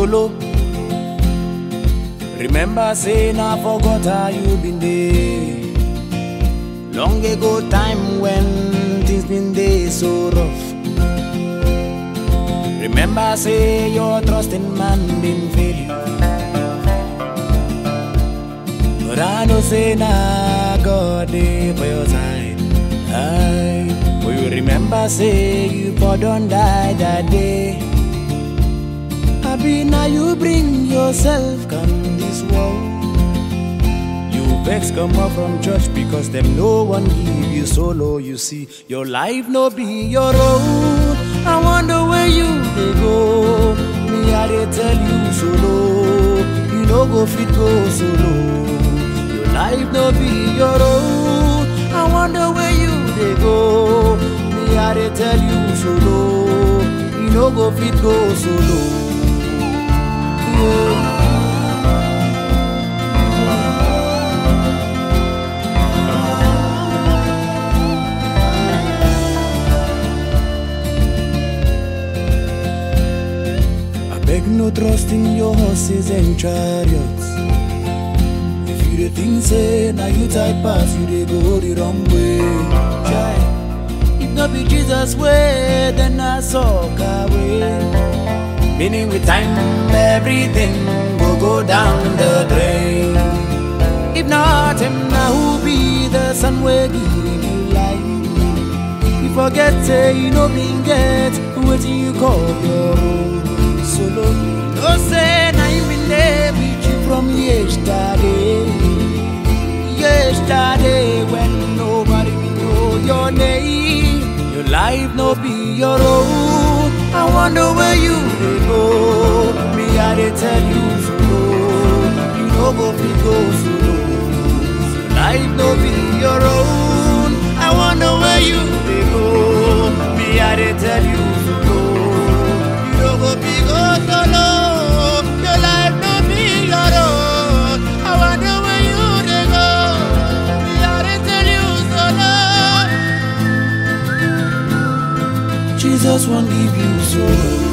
solo. Remember saying I forgot how you been there. Long ago time when things been there so rough. Remember say your trust in man been fail you. But I know say nah God dey for your side. Aye. But you remember say you for don't die that day. Happy now you bring yourself come this world. You vex come up from church because them no one give you solo. You see your life no be your own. I wonder where you dey go. Me I dey tell you solo. You no go fit go solo. Your life no be your own. I wonder where you dey go. Me I dey tell you solo. You no go fit go solo. I beg no trust in your horses and chariots. If you dey think say now you tight pass, you dey go the wrong way. Try. If not be Jesus way, then I suck away. Meaning with time, everything will go down the drain. If not him, now who be the sun will give you light? You forget, say you know being get what you call your own solo. No say, now you been there with you from yesterday. Yesterday, when nobody will know your name. Your life no be your own. I wonder where you dey go. Me I dey tell you solo. You no go fit go solo. Your life no be your own. I wonder where you dey go. Me I dey tell you solo. You no go fit go solo. Your life no be your own. I wonder where you dey go. Me I dey tell you solo. Jesus won't give you solo.